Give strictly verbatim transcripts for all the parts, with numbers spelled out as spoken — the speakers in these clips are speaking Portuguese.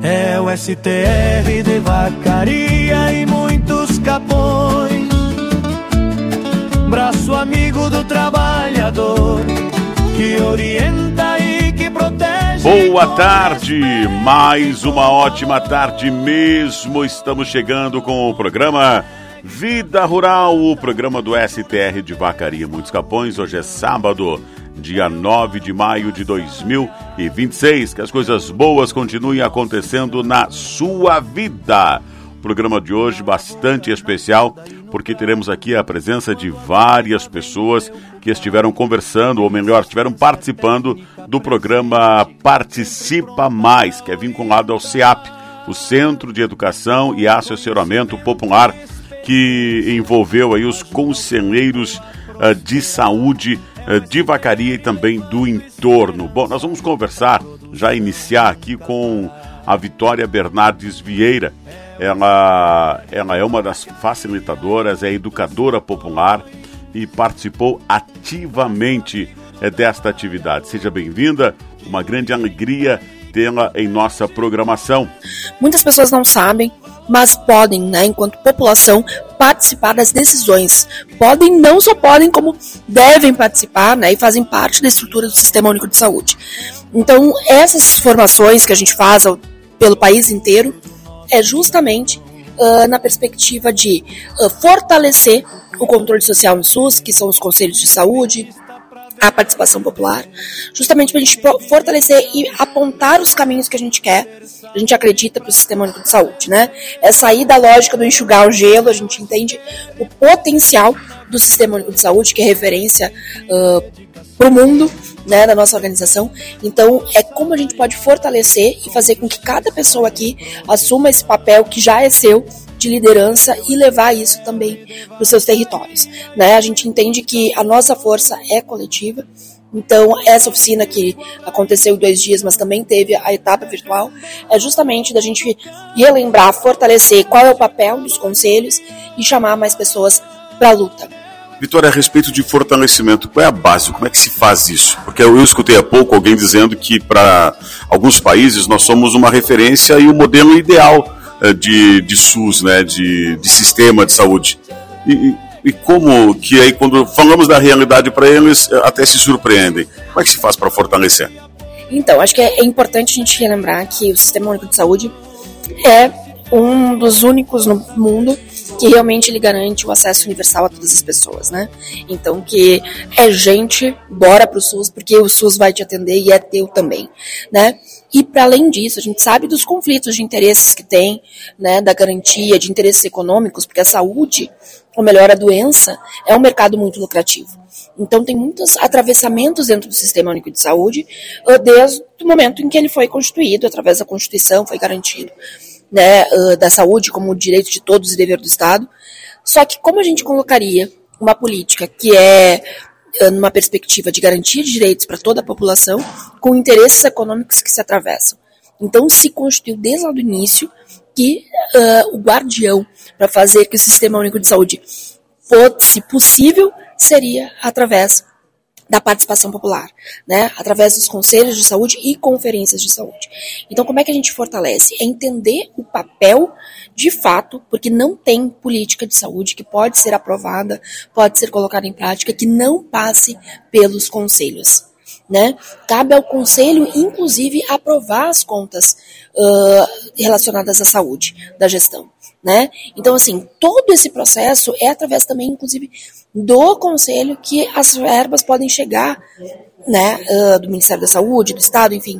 É o S T R de Vacaria e muitos capões, braço amigo do trabalhador, que orienta e que protege. Boa tarde, mais uma ótima tarde mesmo. Estamos chegando com o programa Vida Rural, o programa do S T R de Vacaria e Muitos Capões. Hoje é sábado, dia nove de maio de dois mil e vinte e seis. Que as coisas boas continuem acontecendo na sua vida. O programa de hoje bastante especial, porque teremos aqui a presença de várias pessoas que estiveram conversando, ou melhor, estiveram participando do programa Participa Mais, que é vinculado ao C E A P, o Centro de Educação e Assessoramento Popular, que envolveu aí os conselheiros uh, de saúde uh, de Vacaria e também do entorno. Bom, nós vamos conversar, já iniciar aqui com a Vitória Bernardes Vieira. Ela, ela é uma das facilitadoras, é educadora popular e participou ativamente uh, desta atividade. Seja bem-vinda, uma grande alegria tê-la em nossa programação. Muitas pessoas não sabem, mas podem, né, enquanto população, participar das decisões. Podem, não só podem, como devem participar, né, e fazem parte da estrutura do Sistema Único de Saúde. Então, essas formações que a gente faz ao, pelo país inteiro é justamente uh, na perspectiva de uh, fortalecer o controle social no SUS, que são os conselhos de saúde, a participação popular, justamente para a gente fortalecer e apontar os caminhos que a gente quer, a gente acredita para o Sistema Único de Saúde, né? É sair da lógica do enxugar o gelo, a gente entende o potencial do Sistema Único de Saúde, que é referência uh, para o mundo, né, da nossa organização. Então, é como a gente pode fortalecer e fazer com que cada pessoa aqui assuma esse papel que já é seu, de liderança, e levar isso também para os seus territórios, né? A gente entende que a nossa força é coletiva. Então, essa oficina que aconteceu em dois dias, mas também teve a etapa virtual, é justamente da gente relembrar, fortalecer qual é o papel dos conselhos e chamar mais pessoas para a luta. Vitória, a respeito de fortalecimento, qual é a base? Como é que se faz isso? Porque eu escutei há pouco alguém dizendo que para alguns países nós somos uma referência e o modelo ideal de, de SUS, né, de, de sistema de saúde. E, e como que aí, quando falamos da realidade para eles, até se surpreendem. Como é que se faz para fortalecer? Então, acho que é, é importante a gente relembrar que o Sistema Único de Saúde é um dos únicos no mundo que realmente ele garante o acesso universal a todas as pessoas, né? Então, que é gente, bora pro SUS, porque o SUS vai te atender e é teu também, né? E, para além disso, a gente sabe dos conflitos de interesses que tem, né, da garantia de interesses econômicos, porque a saúde, ou melhor, a doença, é um mercado muito lucrativo. Então, tem muitos atravessamentos dentro do Sistema Único de Saúde, desde o momento em que ele foi constituído, através da Constituição, foi garantido, né, da saúde como direito de todos e dever do Estado. Só que como a gente colocaria uma política que é numa perspectiva de garantia de direitos para toda a população, com interesses econômicos que se atravessam? Então se constituiu desde lá do início que uh, o guardião para fazer que o Sistema Único de Saúde fosse possível seria através da participação popular, né, através dos conselhos de saúde e conferências de saúde. Então, como é que a gente fortalece? É entender o papel de fato, porque não tem política de saúde que pode ser aprovada, pode ser colocada em prática, que não passe pelos conselhos, né? Cabe ao conselho, inclusive, aprovar as contas uh, relacionadas à saúde, da gestão, né? Então, assim, todo esse processo é através também, inclusive, do conselho que as verbas podem chegar, né, uh, do Ministério da Saúde, do Estado, enfim,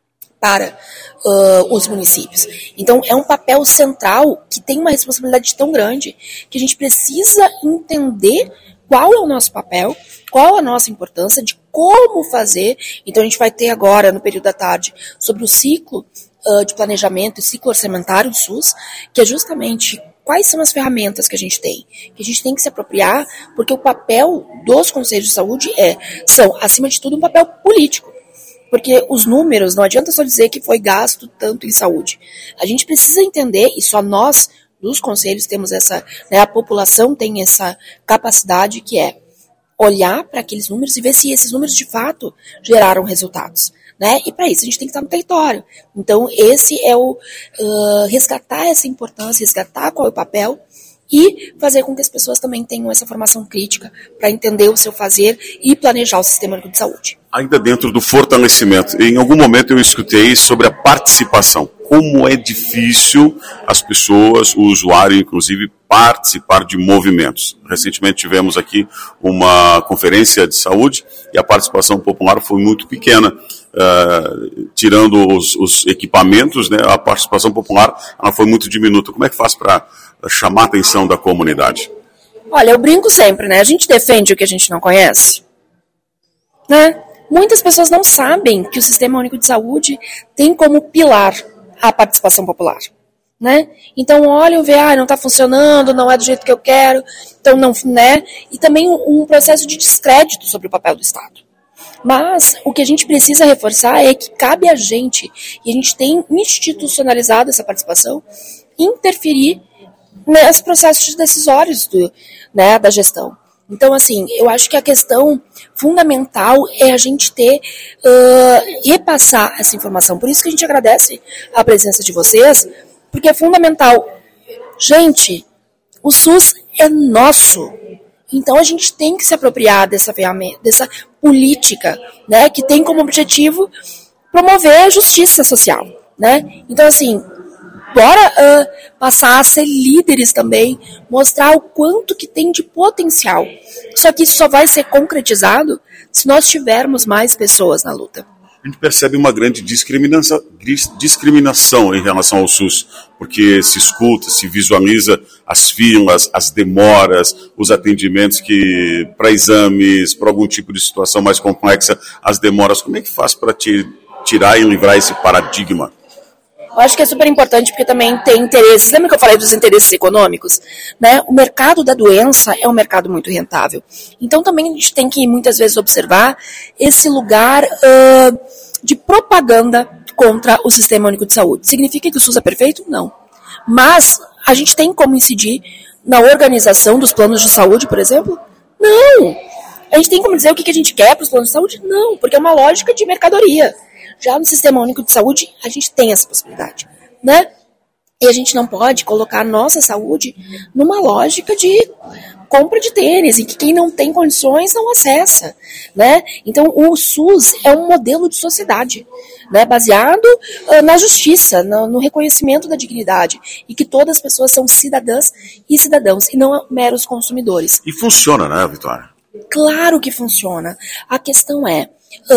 para uh, os municípios. Então, é um papel central que tem uma responsabilidade tão grande que a gente precisa entender qual é o nosso papel, qual a nossa importância, de como fazer. Então, a gente vai ter agora, no período da tarde, sobre o ciclo uh, de planejamento e ciclo orçamentário do SUS, que é justamente quais são as ferramentas que a gente tem, que a gente tem que se apropriar, porque o papel dos conselhos de saúde é, são, acima de tudo, um papel político. Porque os números, não adianta só dizer que foi gasto tanto em saúde. A gente precisa entender, e só nós, dos conselhos, temos essa, né, a população tem essa capacidade, que é olhar para aqueles números e ver se esses números de fato geraram resultados, né? E para isso a gente tem que estar no território. Então esse é o uh, resgatar essa importância, resgatar qual é o papel e fazer com que as pessoas também tenham essa formação crítica para entender o seu fazer e planejar o sistema único de saúde. Ainda dentro do fortalecimento, em algum momento eu escutei sobre a participação. Como é difícil as pessoas, o usuário inclusive, participar de movimentos. Recentemente tivemos aqui uma conferência de saúde e a participação popular foi muito pequena. Uh, tirando os, os equipamentos, né, a participação popular ela foi muito diminuta. Como é que faz para chamar a atenção da comunidade? Olha, eu brinco sempre, né? A gente defende o que a gente não conhece, né? Muitas pessoas não sabem que o Sistema Único de Saúde tem como pilar a participação popular, né? Então olham, vê, ah, não está funcionando, não é do jeito que eu quero, então não, né? E também um, um processo de descrédito sobre o papel do Estado. Mas o que a gente precisa reforçar é que cabe a gente, e a gente tem institucionalizado essa participação, interferir nos processos decisórios do, né, da gestão. Então, assim, eu acho que a questão fundamental é a gente ter, uh, repassar essa informação. Por isso que a gente agradece a presença de vocês, porque é fundamental. Gente, o SUS é nosso. Então, a gente tem que se apropriar dessa ferramenta, dessa política, né, que tem como objetivo promover a justiça social, né? Então, assim, bora uh, passar a ser líderes também, mostrar o quanto que tem de potencial. Só que isso só vai ser concretizado se nós tivermos mais pessoas na luta. A gente percebe uma grande discriminação, discriminação em relação ao SUS, porque se escuta, se visualiza as filas, as demoras, os atendimentos que para exames, para algum tipo de situação mais complexa, as demoras. Como é que faz para tirar e livrar esse paradigma? Eu acho que é super importante porque também tem interesses. Lembra que eu falei dos interesses econômicos? Né? O mercado da doença é um mercado muito rentável. Então também a gente tem que muitas vezes observar esse lugar uh, de propaganda contra o Sistema Único de Saúde. Significa que o SUS é perfeito? Não. Mas a gente tem como incidir na organização dos planos de saúde, por exemplo? Não. A gente tem como dizer o que a gente quer para os planos de saúde? Não, porque é uma lógica de mercadoria. Já no Sistema Único de Saúde, a gente tem essa possibilidade, né? E a gente não pode colocar a nossa saúde numa lógica de compra de tênis, em que quem não tem condições não acessa, né? Então, o SUS é um modelo de sociedade, né? Baseado uh, na justiça, no, no reconhecimento da dignidade, e que todas as pessoas são cidadãs e cidadãos, e não meros consumidores. E funciona, né, Vitória? Claro que funciona. A questão é,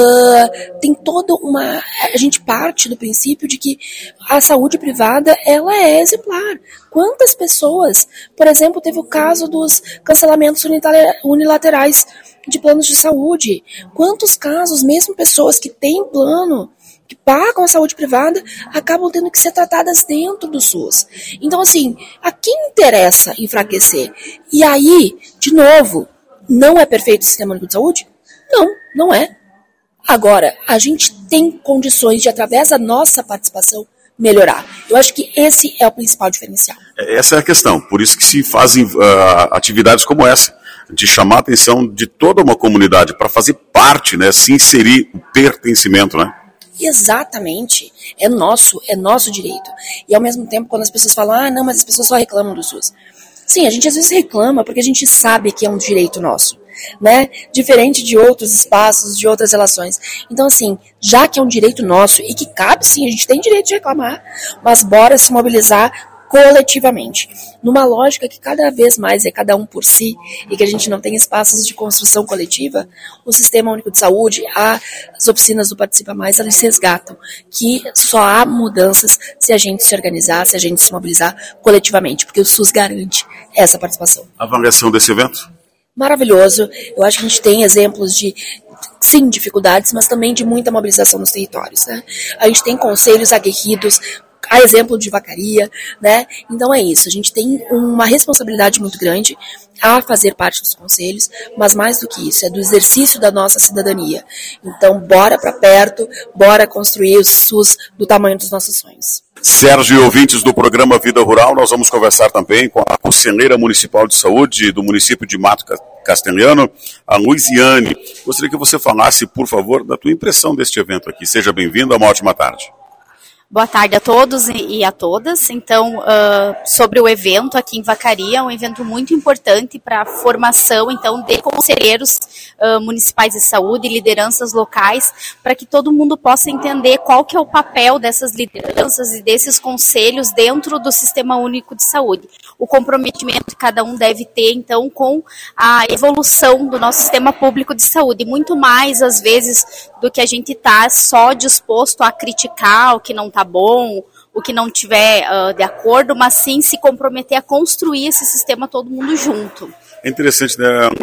Uh, tem toda uma... A gente parte do princípio de que a saúde privada, ela é exemplar. Quantas pessoas, por exemplo, teve o caso dos cancelamentos unilaterais de planos de saúde? Quantos casos, mesmo pessoas que têm plano, que pagam a saúde privada, acabam tendo que ser tratadas dentro do SUS? Então, assim, a quem interessa enfraquecer? E aí, de novo, não é perfeito o Sistema Único de Saúde? Não, não é. Agora, a gente tem condições de, através da nossa participação, melhorar. Eu acho que esse é o principal diferencial. Essa é a questão. Por isso que se fazem uh, atividades como essa, de chamar a atenção de toda uma comunidade para fazer parte, né, se inserir o pertencimento, né? Exatamente. É nosso, é nosso direito. E ao mesmo tempo, quando as pessoas falam, ah, não, mas as pessoas só reclamam do SUS. Sim, a gente às vezes reclama porque a gente sabe que é um direito nosso, né? Diferente de outros espaços, de outras relações. Então, assim, já que é um direito nosso e que cabe, sim, a gente tem direito de reclamar, mas bora se mobilizar coletivamente, numa lógica que cada vez mais é cada um por si e que a gente não tem espaços de construção coletiva. O Sistema Único de Saúde, as oficinas do Participa Mais, elas resgatam que só há mudanças se a gente se organizar, se a gente se mobilizar coletivamente, porque o SUS garante essa participação. A avaliação desse evento? Maravilhoso. Eu acho que a gente tem exemplos de, sim, dificuldades, mas também de muita mobilização nos territórios, né? A gente tem conselhos aguerridos, a exemplo de Vacaria, né? Então é isso, a gente tem uma responsabilidade muito grande a fazer parte dos conselhos, mas mais do que isso, é do exercício da nossa cidadania. Então bora para perto, bora construir o SUS do tamanho dos nossos sonhos. Sérgio e ouvintes do programa Vida Rural, nós vamos conversar também com a Conselheira Municipal de Saúde do município de Mato Castelhano, a Luiziane. Gostaria que você falasse, por favor, da tua impressão deste evento aqui. Seja bem-vindo, uma ótima tarde. Boa tarde a todos e a todas. Então, uh, sobre o evento aqui em Vacaria, é um evento muito importante para a formação, então, de conselheiros uh, municipais de saúde e lideranças locais, para que todo mundo possa entender qual que é o papel dessas lideranças e desses conselhos dentro do Sistema Único de Saúde. O comprometimento que cada um deve ter, então, com a evolução do nosso sistema público de saúde, muito mais, às vezes, do que a gente está só disposto a criticar o que não está bom, o que não tiver uh, de acordo, mas sim se comprometer a construir esse sistema todo mundo junto. É interessante, né,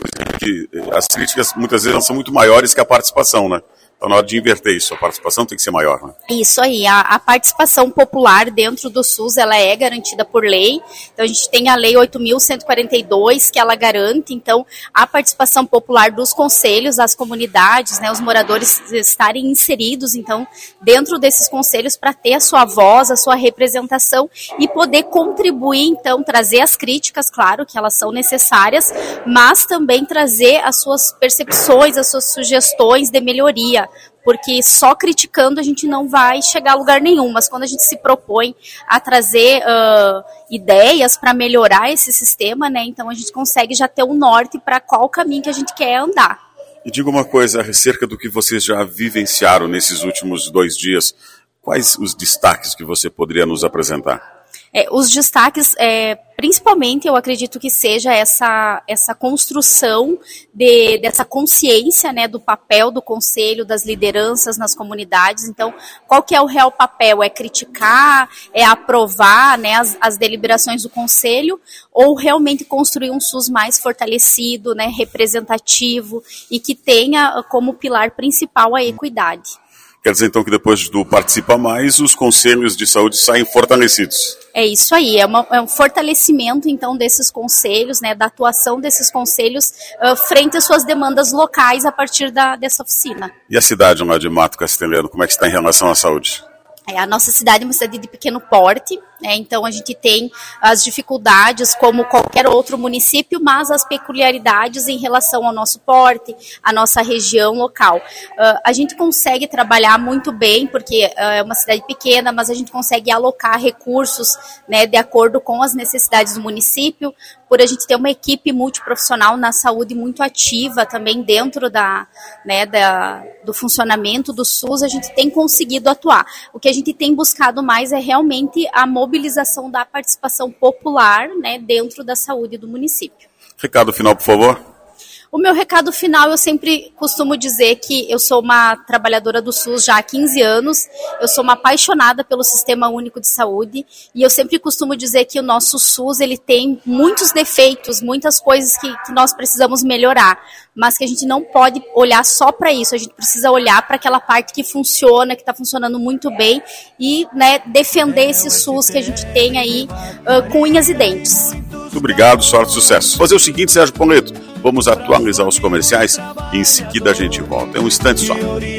que as críticas muitas vezes são muito maiores que a participação, né? Então, na hora de inverter isso, a participação tem que ser maior, né? Isso aí, a, a participação popular dentro do SUS, ela é garantida por lei. Então, a gente tem a Lei oito mil cento e quarenta e dois, que ela garante, então, a participação popular dos conselhos, as comunidades, né, os moradores estarem inseridos, então, dentro desses conselhos para ter a sua voz, a sua representação e poder contribuir, então, trazer as críticas, claro, que elas são necessárias, mas também trazer as suas percepções, as suas sugestões de melhoria. Porque só criticando a gente não vai chegar a lugar nenhum, mas quando a gente se propõe a trazer uh, ideias para melhorar esse sistema, né, então a gente consegue já ter um norte para qual caminho que a gente quer andar. E diga uma coisa acerca do que vocês já vivenciaram nesses últimos dois dias, quais os destaques que você poderia nos apresentar? É, os destaques, é, principalmente, eu acredito que seja essa, essa construção de, dessa consciência, né, do papel do conselho, das lideranças nas comunidades. Então, qual que é o real papel? É criticar, é aprovar, né, as, as deliberações do conselho, ou realmente construir um SUS mais fortalecido, né, representativo e que tenha como pilar principal a equidade. Quer dizer, então, que depois do Participa Mais, os conselhos de saúde saem fortalecidos. É isso aí, é, uma, é um fortalecimento, então, desses conselhos, né, da atuação desses conselhos uh, frente às suas demandas locais a partir da, dessa oficina. E a cidade lá de Mato Castelhano, como é que está em relação à saúde? É, a nossa cidade é uma cidade de pequeno porte, né, então a gente tem as dificuldades como qualquer outro município, mas as peculiaridades em relação ao nosso porte, à nossa região local. Uh, a gente consegue trabalhar muito bem, porque uh, é uma cidade pequena, mas a gente consegue alocar recursos, né, de acordo com as necessidades do município, por a gente ter uma equipe multiprofissional na saúde muito ativa também dentro da, né, da, do funcionamento do SUS, a gente tem conseguido atuar. O que a gente tem buscado mais é realmente a mobilização da participação popular, né, dentro da saúde do município. Recado final, por favor. O meu recado final, eu sempre costumo dizer que eu sou uma trabalhadora do SUS já há quinze anos, eu sou uma apaixonada pelo Sistema Único de Saúde e eu sempre costumo dizer que o nosso SUS ele tem muitos defeitos, muitas coisas que, que nós precisamos melhorar, mas que a gente não pode olhar só para isso, a gente precisa olhar para aquela parte que funciona, que está funcionando muito bem e, né, defender esse SUS que a gente tem aí uh, com unhas e dentes. Muito obrigado, sorte e sucesso. Fazer o seguinte, Sérgio Poleto, vamos atualizar os comerciais e em seguida a gente volta. É um instante só.